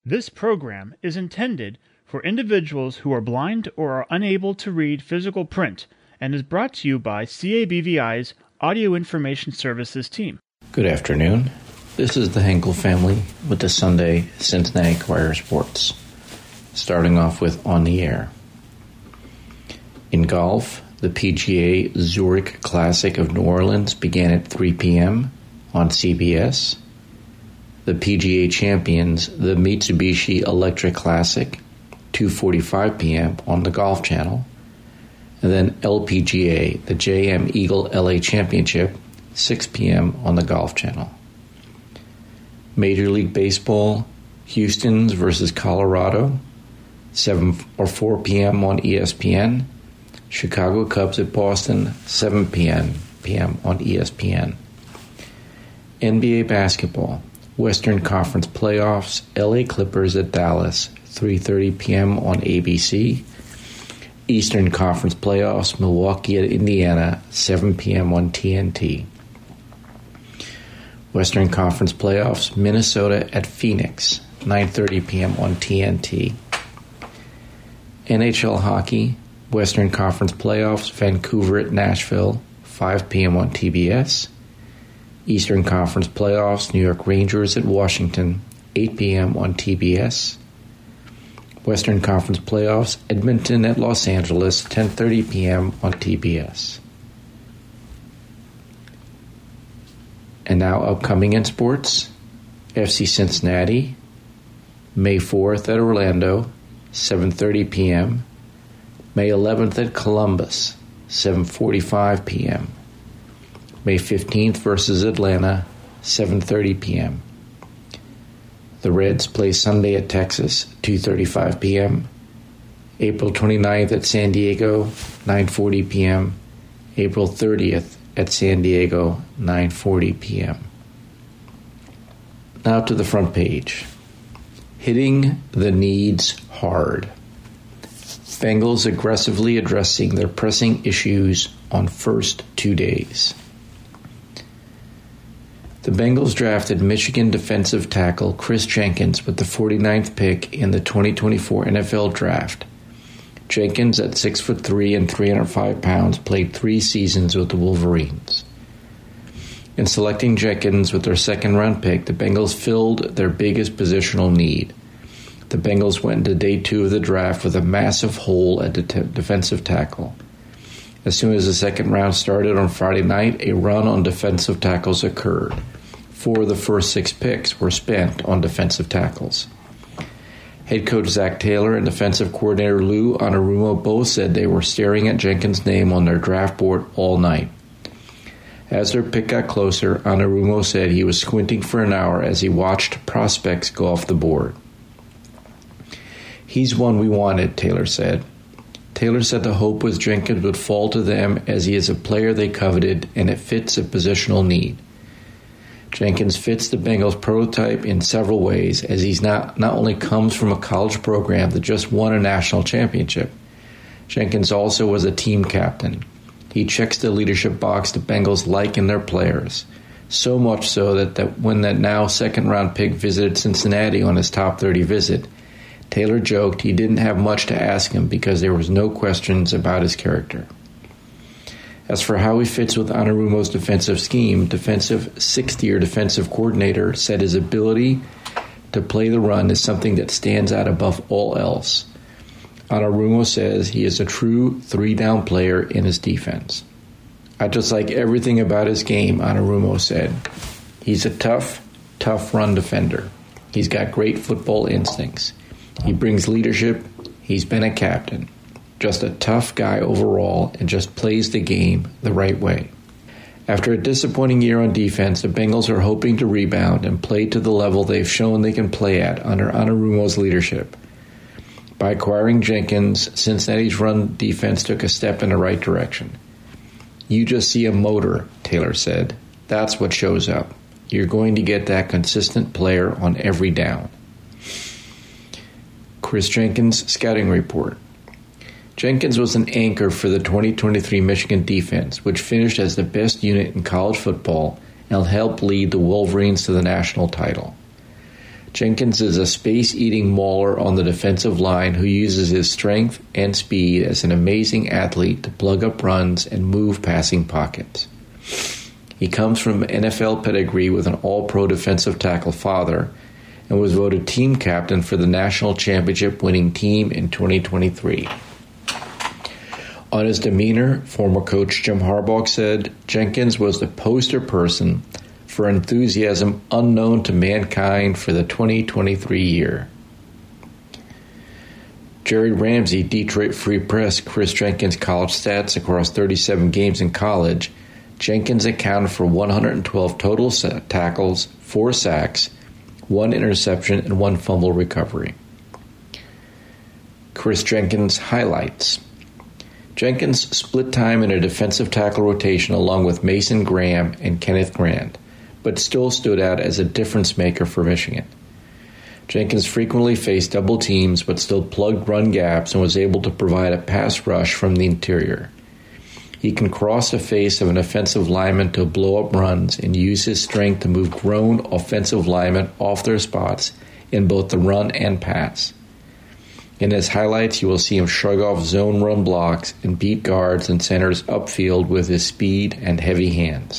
This program is intended for individuals who are blind or are unable to read physical print and is brought to you by CABVI's Audio Information Services team. Good afternoon. This is the Henkel family with the Sunday Cincinnati Crier Sports. Starting off with On the Air. In golf, the PGA Zurich Classic of New Orleans began at 3 p.m. on CBS. The PGA Champions, the Mitsubishi Electric Classic, 2:45 p.m. on the Golf Channel. And then LPGA, the JM Eagle LA Championship, 6 p.m. on the Golf Channel. Major League Baseball, Houston's versus Colorado, 7 or 4 p.m. on ESPN. Chicago Cubs at Boston, 7 p.m. on ESPN. NBA basketball, Western Conference Playoffs, LA Clippers at Dallas, 3:30 p.m. on ABC. Eastern Conference Playoffs, Milwaukee at Indiana, 7 p.m. on TNT. Western Conference Playoffs, Minnesota at Phoenix, 9:30 p.m. on TNT. NHL hockey, Western Conference Playoffs, Vancouver at Nashville, 5 p.m. on TBS. Eastern Conference Playoffs, New York Rangers at Washington, 8 p.m. on TBS. Western Conference Playoffs, Edmonton at Los Angeles, 10:30 p.m. on TBS. And now upcoming in sports, FC Cincinnati, May 4th at Orlando, 7:30 p.m. May 11th at Columbus, 7:45 p.m. May 15th versus Atlanta, 7:30 p.m. The Reds play Sunday at Texas, 2:35 p.m. April 29th at San Diego, 9:40 p.m. April 30th at San Diego, 9:40 p.m. Now to the front page. Hitting the needs hard. Bengals aggressively addressing their pressing issues on first 2 days. The Bengals drafted Michigan defensive tackle Chris Jenkins with the 49th pick in the 2024 NFL Draft. Jenkins, at 6'3" and 305 pounds, played 3 seasons with the Wolverines. In selecting Jenkins with their second-round pick, the Bengals filled their biggest positional need. The Bengals went into day 2 of the draft with a massive hole at defensive tackle. As soon as the second round started on Friday night, a run on defensive tackles occurred. 4 of the first 6 picks were spent on defensive tackles. Head coach Zach Taylor and defensive coordinator Lou Anarumo both said they were staring at Jenkins' name on their draft board all night. As their pick got closer, Anarumo said he was squinting for an hour as he watched prospects go off the board. "He's one we wanted," Taylor said. Taylor said the hope was Jenkins would fall to them as he is a player they coveted and it fits a positional need. Jenkins fits the Bengals prototype in several ways, as he's not only comes from a college program that just won a national championship. Jenkins also was a team captain. He checks the leadership box the Bengals like in their players, so much so that when that now second-round pick visited Cincinnati on his top 30 visit, Taylor joked he didn't have much to ask him because there was no questions about his character. As for how he fits with Anarumo's defensive scheme, defensive 60-year defensive coordinator said his ability to play the run is something that stands out above all else. Anarumo says he is a true 3-down player in his defense. "I just like everything about his game," Anarumo said. "He's a tough run defender. He's got great football instincts. He brings leadership. He's been a captain. Just a tough guy overall and just plays the game the right way." After a disappointing year on defense, the Bengals are hoping to rebound and play to the level they've shown they can play at under Anarumo's leadership. By acquiring Jenkins, Cincinnati's run defense took a step in the right direction. "You just see a motor," Taylor said. "That's what shows up. You're going to get that consistent player on every down." Chris Jenkins' scouting report. Jenkins was an anchor for the 2023 Michigan defense, which finished as the best unit in college football and helped lead the Wolverines to the national title. Jenkins is a space-eating mauler on the defensive line who uses his strength and speed as an amazing athlete to plug up runs and move passing pockets. He comes from NFL pedigree with an all-pro defensive tackle father and was voted team captain for the national championship winning team in 2023. On his demeanor, former coach Jim Harbaugh said, Jenkins was the poster person for enthusiasm unknown to mankind for the 2023 year. Jared Ramsey, Detroit Free Press, Chris Jenkins college stats across 37 games in college. Jenkins accounted for 112 total tackles, 4 sacks, 1 interception, and 1 fumble recovery. Chris Jenkins highlights. Jenkins split time in a defensive tackle rotation along with Mason Graham and Kenneth Grant, but still stood out as a difference maker for Michigan. Jenkins frequently faced double teams but still plugged run gaps and was able to provide a pass rush from the interior. He can cross the face of an offensive lineman to blow up runs and use his strength to move grown offensive linemen off their spots in both the run and pass. In his highlights, you will see him shrug off zone run blocks and beat guards and centers upfield with his speed and heavy hands.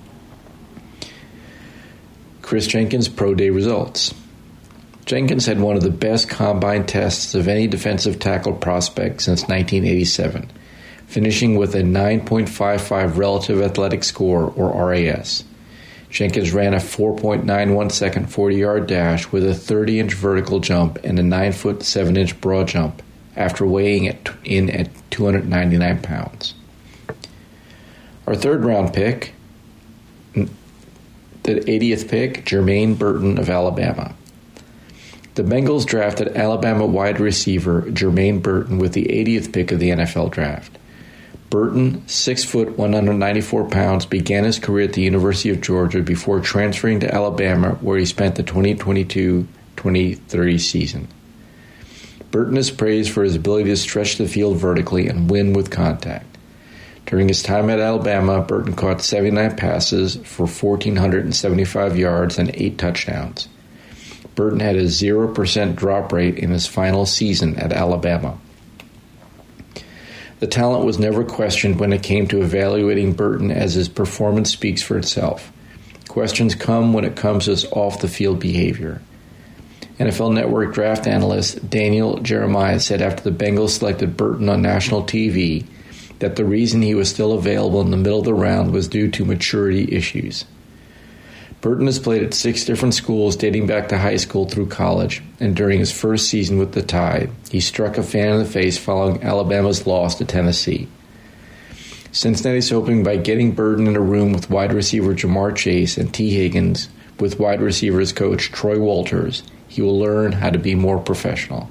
Chris Jenkins' Pro Day results. Jenkins had one of the best combine tests of any defensive tackle prospect since 1987, finishing with a 9.55 relative athletic score, or RAS. Jenkins ran a 4.91 second 40-yard dash with a 30-inch vertical jump and a 9-foot 7-inch broad jump after weighing in at 299 pounds. Our third-round pick, the 80th pick, Jermaine Burton of Alabama. The Bengals drafted Alabama wide receiver Jermaine Burton with the 80th pick of the NFL draft. Burton, 6 foot 194 pounds, began his career at the University of Georgia before transferring to Alabama, where he spent the 2022-2030 season. Burton is praised for his ability to stretch the field vertically and win with contact. During his time at Alabama, Burton caught 79 passes for 1,475 yards and 8 touchdowns. Burton had a 0% drop rate in his final season at Alabama. The talent was never questioned when it came to evaluating Burton, as his performance speaks for itself. Questions come when it comes to his off-the-field behavior. NFL Network draft analyst Daniel Jeremiah said after the Bengals selected Burton on national TV that the reason he was still available in the middle of the round was due to maturity issues. Burton has played at 6 different schools dating back to high school through college, and during his first season with the Tide, he struck a fan in the face following Alabama's loss to Tennessee. Cincinnati's hoping by getting Burton in a room with wide receiver Jamar Chase and T. Higgins with wide receivers coach Troy Walters, he will learn how to be more professional.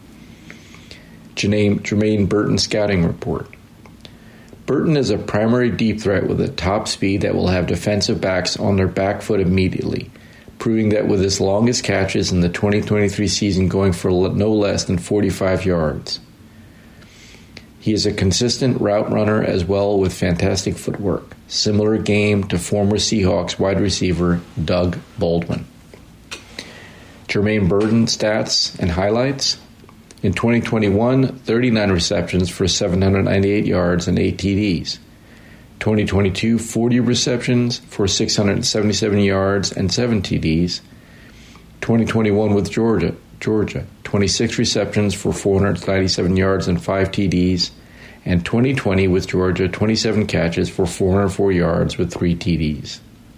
Jermaine Burton Scouting Report. Burton is a primary deep threat with a top speed that will have defensive backs on their back foot immediately, proving that with his longest catches in the 2023 season going for no less than 45 yards. He is a consistent route runner as well with fantastic footwork, similar game to former Seahawks wide receiver Doug Baldwin. Jermaine Burton stats and highlights. In 2021, 39 receptions for 798 yards and 8 TDs. 2022, 40 receptions for 677 yards and 7 TDs. 2021 with Georgia, 26 receptions for 497 yards and 5 TDs. And 2020 with Georgia, 27 catches for 404 yards with 3 TDs.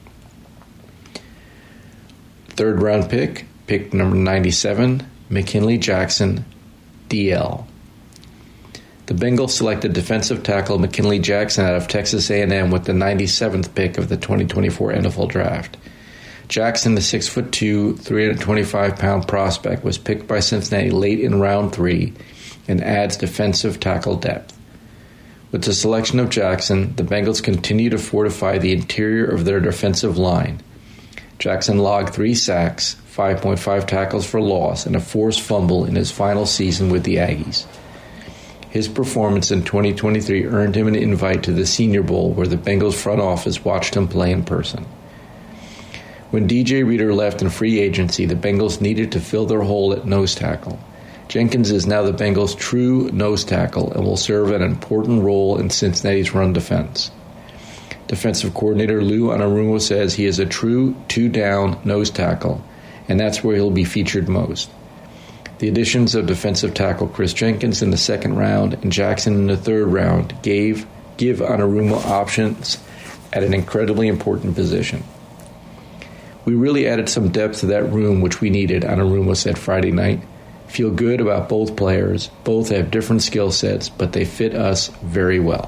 Third round pick number 97, McKinley Jackson, DL. The Bengals selected defensive tackle McKinley Jackson out of Texas A&M with the 97th pick of the 2024 NFL Draft. Jackson, the 6'2", 325-pound prospect, was picked by Cincinnati late in round 3 and adds defensive tackle depth. With the selection of Jackson, the Bengals continue to fortify the interior of their defensive line. Jackson logged 3 sacks, 5.5 tackles for loss, and a forced fumble in his final season with the Aggies. His performance in 2023 earned him an invite to the Senior Bowl, where the Bengals front office watched him play in person. When DJ Reader left in free agency, the Bengals needed to fill their hole at nose tackle. Jenkins is now the Bengals' true nose tackle and will serve an important role in Cincinnati's run defense. Defensive coordinator Lou Anarumo says he is a true two-down nose tackle, and that's where he'll be featured most. The additions of defensive tackle Chris Jenkins in the second round and Jackson in the third round give Anarumo options at an incredibly important position. We really added some depth to that room which we needed, Anarumo said Friday night. Feel good about both players. Both have different skill sets, but they fit us very well.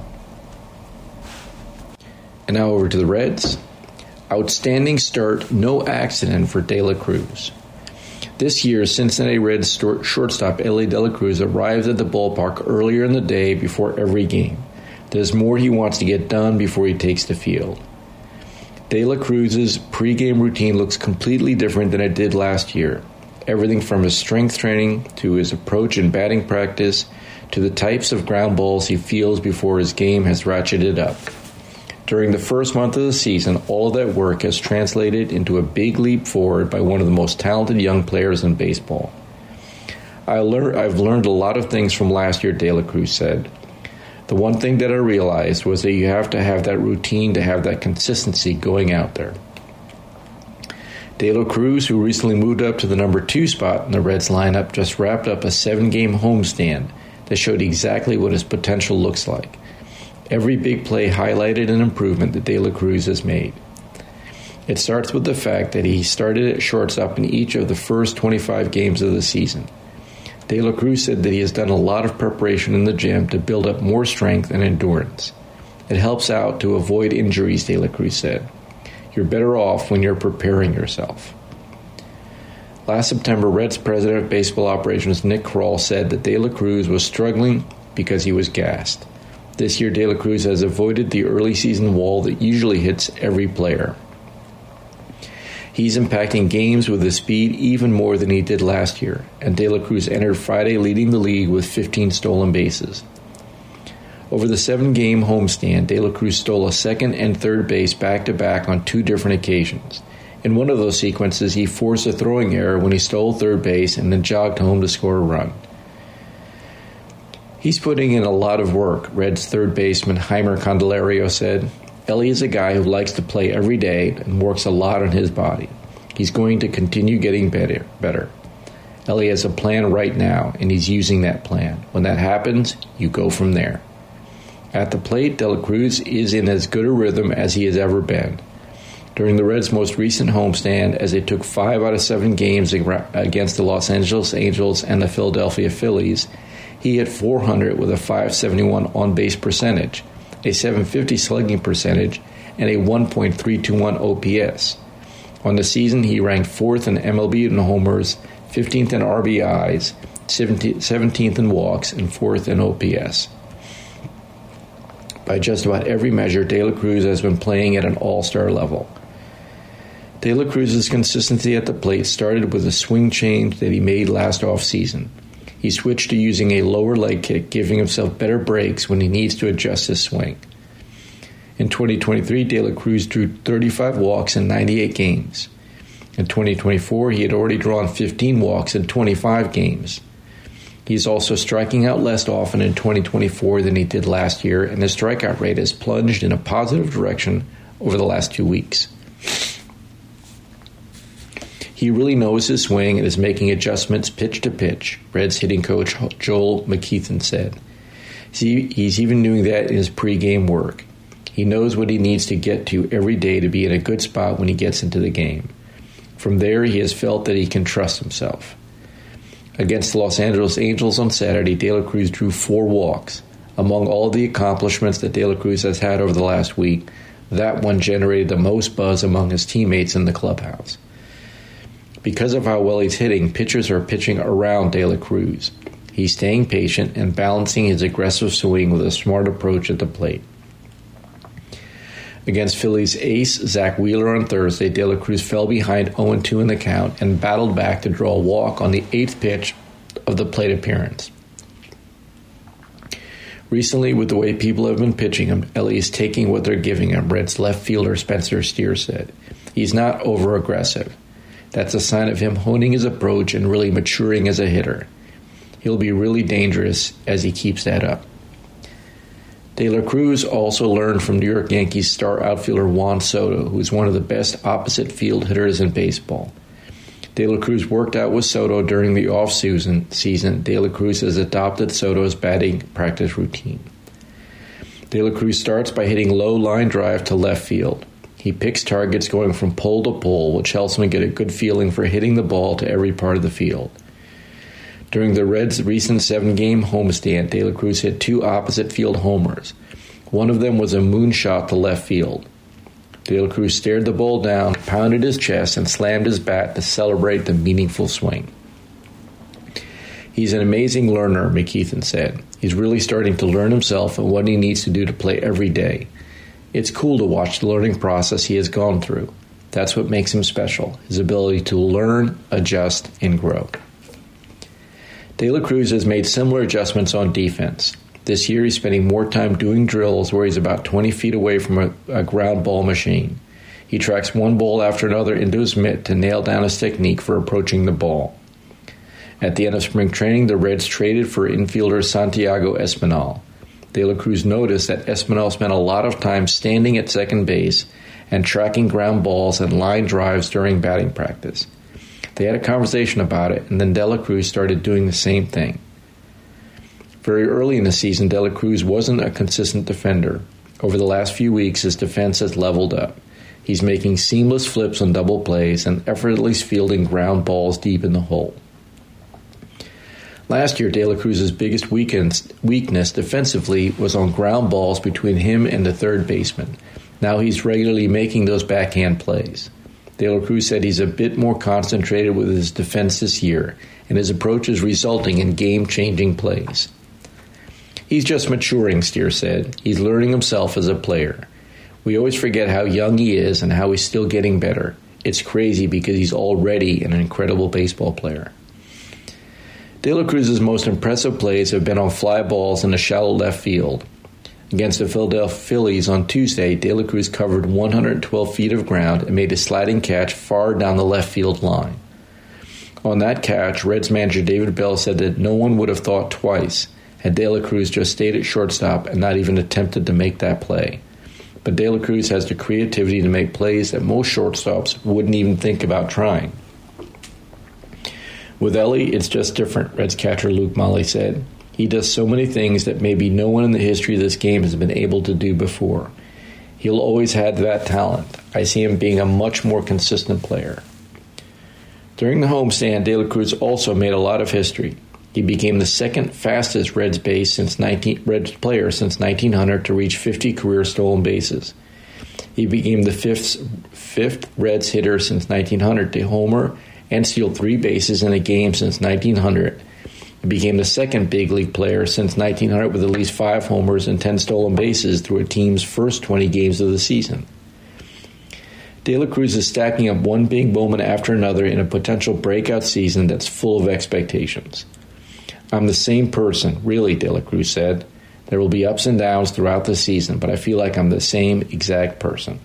And now over to the Reds. Outstanding start, no accident for De La Cruz. This year, Cincinnati Reds shortstop Elly De La Cruz arrives at the ballpark earlier in the day before every game. There's more he wants to get done before he takes the field. De La Cruz's pregame routine looks completely different than it did last year. Everything from his strength training to his approach in batting practice to the types of ground balls he feels before his game has ratcheted up. During the first month of the season, all of that work has translated into a big leap forward by one of the most talented young players in baseball. I've learned a lot of things from last year, De La Cruz said. The one thing that I realized was that you have to have that routine to have that consistency going out there. De La Cruz, who recently moved up to the number 2 spot in the Reds lineup, just wrapped up a 7-game homestand that showed exactly what his potential looks like. Every big play highlighted an improvement that De La Cruz has made. It starts with the fact that he started at shortstop in each of the first 25 games of the season. De La Cruz said that he has done a lot of preparation in the gym to build up more strength and endurance. It helps out to avoid injuries, De La Cruz said. You're better off when you're preparing yourself. Last September, Reds president of baseball operations Nick Krall said that De La Cruz was struggling because he was gassed. This year, De La Cruz has avoided the early season wall that usually hits every player. He's impacting games with his speed even more than he did last year, and De La Cruz entered Friday leading the league with 15 stolen bases. Over the 7-game homestand, De La Cruz stole a second and third base back-to-back on 2 different occasions. In one of those sequences, he forced a throwing error when he stole third base and then jogged home to score a run. He's putting in a lot of work, Reds third baseman Heimer Candelario said. Elly is a guy who likes to play every day and works a lot on his body. He's going to continue getting better. Elly has a plan right now, and he's using that plan. When that happens, you go from there. At the plate, De La Cruz is in as good a rhythm as he has ever been. During the Reds' most recent homestand, as they took 5 out of 7 games against the Los Angeles Angels and the Philadelphia Phillies, he hit .400 with a .571 on-base percentage, a .750 slugging percentage, and a 1.321 OPS. On the season, he ranked 4th in MLB in homers, 15th in RBIs, 17th in walks, and 4th in OPS. By just about every measure, De La Cruz has been playing at an all-star level. De La Cruz's consistency at the plate started with a swing change that he made last offseason. He switched to using a lower leg kick, giving himself better breaks when he needs to adjust his swing. In 2023, De La Cruz drew 35 walks in 98 games. In 2024, he had already drawn 15 walks in 25 games. He is also striking out less often in 2024 than he did last year, and his strikeout rate has plunged in a positive direction over the last 2 weeks. He really knows his swing and is making adjustments pitch to pitch, Reds hitting coach Joel McKeithen said. He's even doing that in his pregame work. He knows what he needs to get to every day to be in a good spot when he gets into the game. From there, he has felt that he can trust himself. Against the Los Angeles Angels on Saturday, De La Cruz drew 4 walks. Among all the accomplishments that De La Cruz has had over the last week, that one generated the most buzz among his teammates in the clubhouse. Because of how well he's hitting, pitchers are pitching around De La Cruz. He's staying patient and balancing his aggressive swing with a smart approach at the plate. Against Phillies ace Zach Wheeler on Thursday, De La Cruz fell behind 0-2 in the count and battled back to draw a walk on the 8th pitch of the plate appearance. Recently, with the way people have been pitching him, Elly is taking what they're giving him, Reds left fielder Spencer Steer said. He's not over-aggressive. That's a sign of him honing his approach and really maturing as a hitter. He'll be really dangerous as he keeps that up. De La Cruz also learned from New York Yankees star outfielder Juan Soto, who is one of the best opposite field hitters in baseball. De La Cruz worked out with Soto during the off-season. De La Cruz has adopted Soto's batting practice routine. De La Cruz starts by hitting low line drive to left field. He picks targets going from pole to pole, which helps him get a good feeling for hitting the ball to every part of the field. During the Reds' recent 7-game homestand, De La Cruz hit 2 opposite field homers. One of them was a moonshot to left field. De La Cruz stared the ball down, pounded his chest, and slammed his bat to celebrate the meaningful swing. He's an amazing learner, McKeithen said. He's really starting to learn himself and what he needs to do to play every day. It's cool to watch the learning process he has gone through. That's what makes him special, his ability to learn, adjust, and grow. De La Cruz has made similar adjustments on defense. This year he's spending more time doing drills where he's about 20 feet away from a ground ball machine. He tracks one ball after another into his mitt to nail down his technique for approaching the ball. At the end of spring training, the Reds traded for infielder Santiago Espinal. De La Cruz noticed that Espinal spent a lot of time standing at second base and tracking ground balls and line drives during batting practice. They had a conversation about it, and then De La Cruz started doing the same thing. Very early in the season, De La Cruz wasn't a consistent defender. Over the last few weeks, his defense has leveled up. He's making seamless flips on double plays and effortlessly fielding ground balls deep in the hole. Last year, De La Cruz's biggest weakness defensively was on ground balls between him and the third baseman. Now he's regularly making those backhand plays. De La Cruz said he's a bit more concentrated with his defense this year, and his approach is resulting in game-changing plays. He's just maturing, Steer said. He's learning himself as a player. We always forget how young he is and how he's still getting better. It's crazy because he's already an incredible baseball player. De La Cruz's most impressive plays have been on fly balls in the shallow left field. Against the Philadelphia Phillies on Tuesday, De La Cruz covered 112 feet of ground and made a sliding catch far down the left field line. On that catch, Reds manager David Bell said that no one would have thought twice had De La Cruz just stayed at shortstop and not even attempted to make that play. But De La Cruz has the creativity to make plays that most shortstops wouldn't even think about trying. With Ellie, it's just different, Reds catcher Luke Maile said. He does so many things that maybe no one in the history of this game has been able to do before. He'll always have that talent. I see him being a much more consistent player. During the homestand, De La Cruz also made a lot of history. He became the second fastest Reds player since 1900 to reach 50 career stolen bases. He became the fifth Reds hitter since 1900 to homer and steal 3 bases in a game since 1900. He became the second big league player since 1900 with at least 5 homers and 10 stolen bases through a team's first 20 games of the season. De La Cruz is stacking up one big moment after another in a potential breakout season that's full of expectations. I'm the same person, really, De La Cruz said. There will be ups and downs throughout the season, but I feel like I'm the same exact person.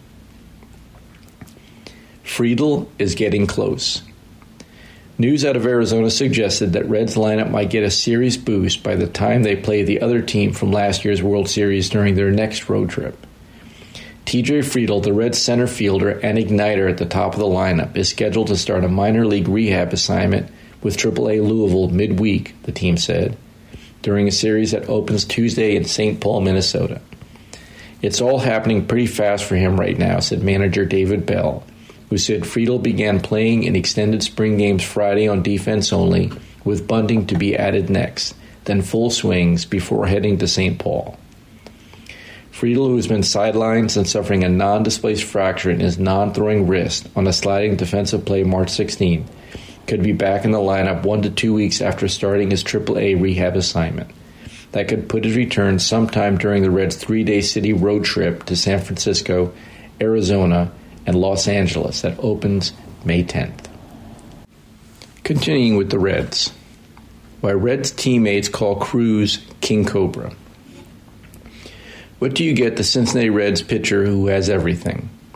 Friedl is getting close. News out of Arizona suggested that Reds lineup might get a serious boost by the time they play the other team from last year's World Series during their next road trip. TJ Friedl, the Reds center fielder and igniter at the top of the lineup, is scheduled to start a minor league rehab assignment with AAA Louisville midweek, the team said, during a series that opens Tuesday in St. Paul, Minnesota. It's all happening pretty fast for him right now, said manager David Bell, who said Friedl began playing in extended spring games Friday on defense only, with bunting to be added next, then full swings before heading to St. Paul. Friedl, who has been sidelined and suffering a non-displaced fracture in his non-throwing wrist on a sliding defensive play March 16, could be back in the lineup 1 to 2 weeks after starting his AAA rehab assignment. That could put his return sometime during the Reds' 3-day city road trip to San Francisco, Arizona, and Los Angeles that opens May 10th. Continuing with the Reds. Why Reds teammates call Cruz King Cobra. What do you get the Cincinnati Reds pitcher who has everything?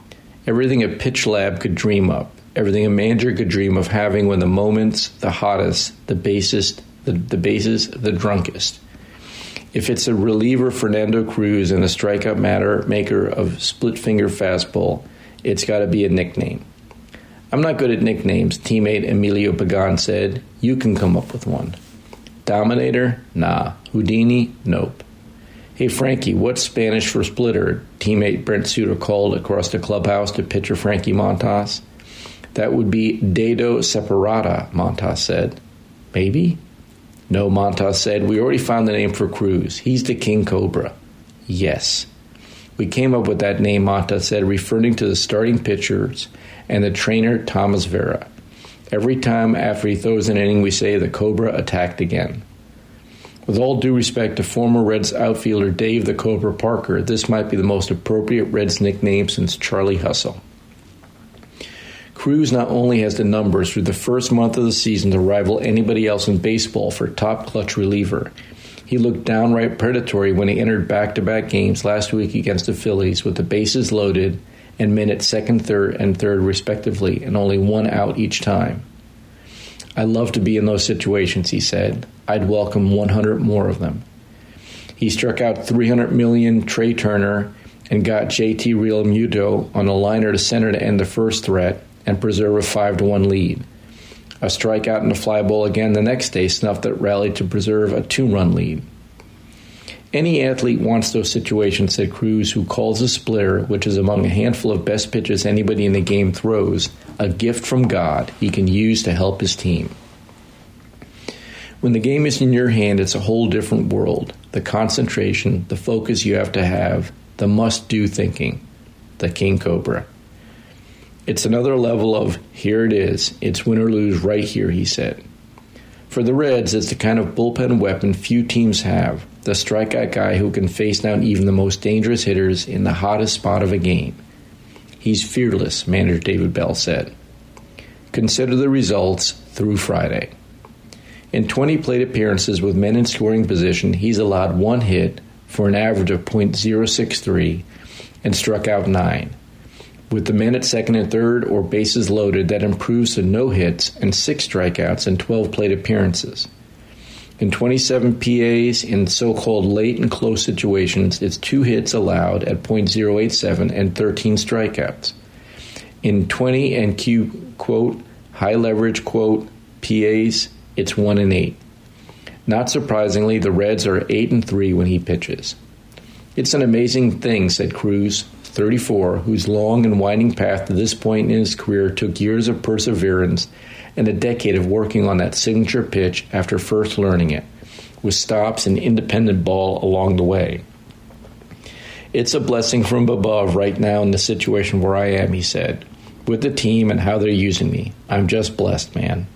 Everything a pitch lab could dream up. Everything a manager could dream of having when the moment's the hottest, the bases the drunkest. If it's a reliever Fernando Cruz and a strikeout maker of split-finger fastball, it's got to be a nickname. I'm not good at nicknames, teammate Emilio Pagan said. You can come up with one. Dominator? Nah. Houdini? Nope. Hey, Frankie, what's Spanish for splitter? Teammate Brent Suter called across the clubhouse to pitcher Frankie Montas. That would be Dedo Separata, Montas said. Maybe? No, Montas said. We already found the name for Cruz. He's the King Cobra. Yes. We came up with that name, Montas said, referring to the starting pitchers and the trainer, Thomas Vera. Every time after he throws an inning, we say the Cobra attacked again. With all due respect to former Reds outfielder Dave the Cobra Parker, this might be the most appropriate Reds nickname since Charlie Hustle. Cruz not only has the numbers through the first month of the season to rival anybody else in baseball for top clutch reliever, he looked downright predatory when he entered back-to-back games last week against the Phillies with the bases loaded and men at second, third, and third respectively, and only one out each time. I love to be in those situations, he said. I'd welcome 100 more of them. He struck out $300 million Trey Turner and got JT Realmuto on a liner to center to end the first threat and preserve a 5-1 lead. A strikeout and a fly ball again the next day snuffed that rally to preserve a 2-run lead. Any athlete wants those situations, said Cruz, who calls a splitter, which is among a handful of best pitches anybody in the game throws, a gift from God he can use to help his team. When the game is in your hand, it's a whole different world. The concentration, the focus you have to have, the must-do thinking. The King Cobra. It's another level of, here it is, it's win or lose right here, he said. For the Reds, it's the kind of bullpen weapon few teams have, the strikeout guy who can face down even the most dangerous hitters in the hottest spot of a game. He's fearless, manager David Bell said. Consider the results through Friday. In 20 plate appearances with men in scoring position, he's allowed 1 hit for an average of .063 and struck out 9. With the men at second and third or bases loaded, that improves to no hits and 6 strikeouts in 12 plate appearances. In 27 PAs in so-called late and close situations, it's 2 hits allowed at .087 and 13 strikeouts. In 20 and Q, quote, high leverage, quote, PAs, it's 1 and 8. Not surprisingly, the Reds are 8 and 3 when he pitches. It's an amazing thing, said Cruz, 34, whose long and winding path to this point in his career took years of perseverance and a decade of working on that signature pitch after first learning it, with stops and independent ball along the way. It's a blessing from above right now in the situation where I am, he said, with the team and how they're using me. I'm just blessed, man.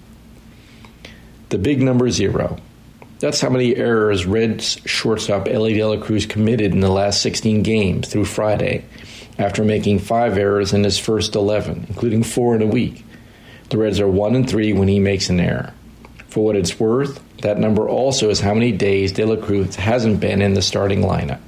The big number 0. That's how many errors Reds shortstop Elly De La Cruz committed in the last 16 games through Friday, after making 5 errors in his first 11, including 4 in a week. The Reds are 1 and 3 when he makes an error. For what it's worth, that number also is how many days De La Cruz hasn't been in the starting lineup.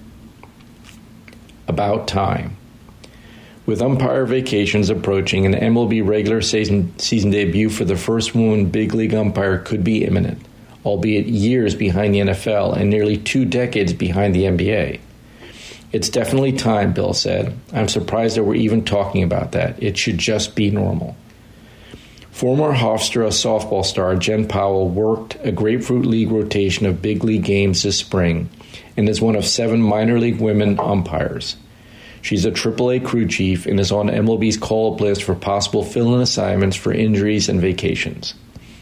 About time. With umpire vacations approaching, an MLB regular season debut for the first woman big league umpire could be imminent, albeit years behind the NFL and nearly 2 decades behind the NBA. It's definitely time, Bill said. I'm surprised that we're even talking about that. It should just be normal. Former Hofstra softball star Jen Powell worked a Grapefruit League rotation of big league games this spring and is one of 7 minor league women umpires. She's a AAA crew chief and is on MLB's call-up list for possible fill-in assignments for injuries and vacations.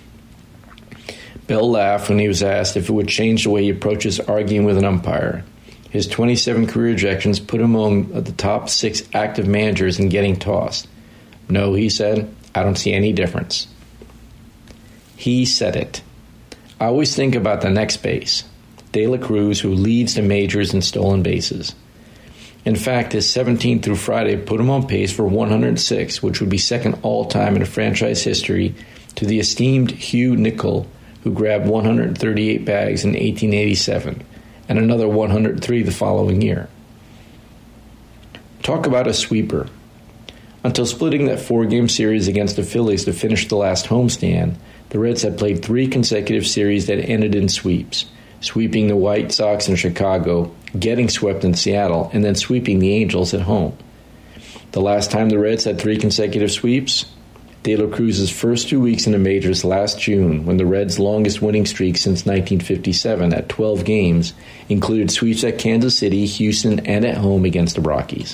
Bell laughed when he was asked if it would change the way he approaches arguing with an umpire. His 27 career ejections put him among the top 6 active managers in getting tossed. No, he said, I don't see any difference. He said it. I always think about the next base, De La Cruz, who leads the majors in stolen bases. In fact, his 17th through Friday put him on pace for 106, which would be second all-time in franchise history to the esteemed Hugh Nicol, who grabbed 138 bags in 1887, and another 103 the following year. Talk about a sweeper. Until splitting that 4-game series against the Phillies to finish the last homestand, the Reds had played 3 consecutive series that ended in sweeps, sweeping the White Sox in Chicago, getting swept in Seattle, and then sweeping the Angels at home. The last time the Reds had 3 consecutive sweeps? De La Cruz's first 2 weeks in the majors last June, when the Reds' longest winning streak since 1957 at 12 games included sweeps at Kansas City, Houston, and at home against the Rockies.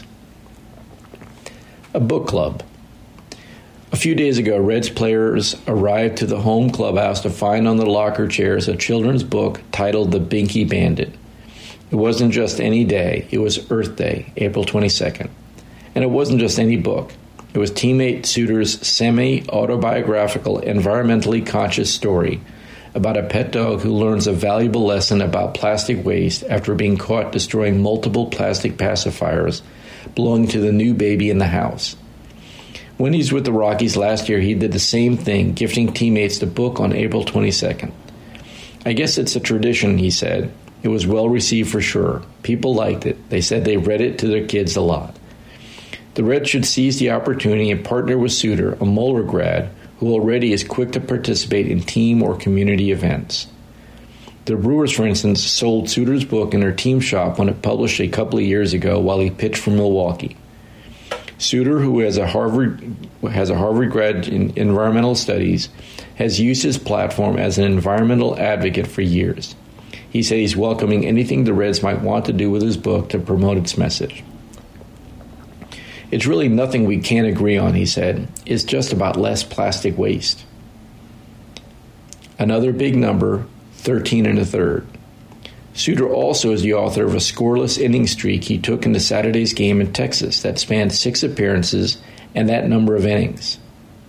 A book club. A few days ago, Reds players arrived to the home clubhouse to find on the locker chairs a children's book titled The Binky Bandit. It wasn't just any day, it was Earth Day, April 22nd. And it wasn't just any book. It was teammate Suter's semi-autobiographical, environmentally conscious story about a pet dog who learns a valuable lesson about plastic waste after being caught destroying multiple plastic pacifiers belonging to the new baby in the house. When he was with the Rockies last year, he did the same thing, gifting teammates the book on April 22nd. I guess it's a tradition, he said. It was well received for sure. People liked it. They said they read it to their kids a lot. The Reds should seize the opportunity and partner with Suter, a Moeller grad, who already is quick to participate in team or community events. The Brewers, for instance, sold Suter's book in their team shop when it published a couple of years ago while he pitched for Milwaukee. Suter, who has a Harvard grad in environmental studies, has used his platform as an environmental advocate for years. He said he's welcoming anything the Reds might want to do with his book to promote its message. It's really nothing we can't agree on, he said. It's just about less plastic waste. Another big number, 13 1/3. Suter also is the author of a scoreless inning streak he took into Saturday's game in Texas that spanned 6 appearances and that number of innings.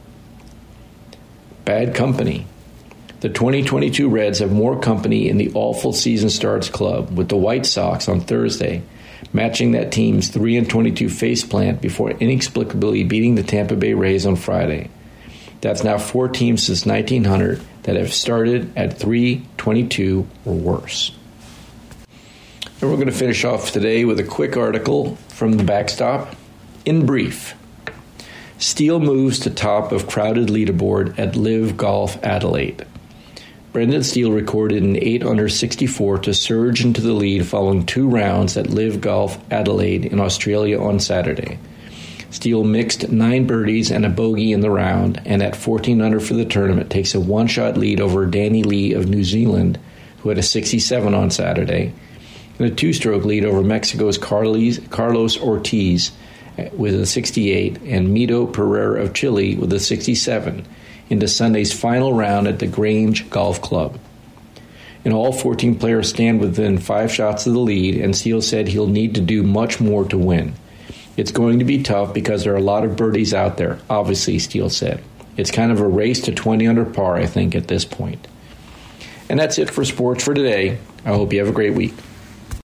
Bad company. The 2022 Reds have more company in the awful season starts club, with the White Sox on Thursday matching that team's 3-22 faceplant before inexplicably beating the Tampa Bay Rays on Friday. That's now 4 teams since 1900 that have started at 3-22 or worse. And we're going to finish off today with a quick article from the Backstop. In brief, Steele moves to top of crowded leaderboard at Live Golf Adelaide. Brendan Steele recorded an 8-under 64 to surge into the lead following 2 rounds at Live Golf Adelaide in Australia on Saturday. Steele mixed 9 birdies and a bogey in the round, and at 14 under for the tournament takes a 1-shot lead over Danny Lee of New Zealand, who had a 67 on Saturday, and a 2-stroke lead over Mexico's Carlos Ortiz with a 68 and Mito Pereira of Chile with a 67 into Sunday's final round at the Grange Golf Club. In all, 14 players stand within 5 shots of the lead, and Steele said he'll need to do much more to win. It's going to be tough because there are a lot of birdies out there, obviously, Steele said. It's kind of a race to 20 under par, I think, at this point. And that's it for sports for today. I hope you have a great week.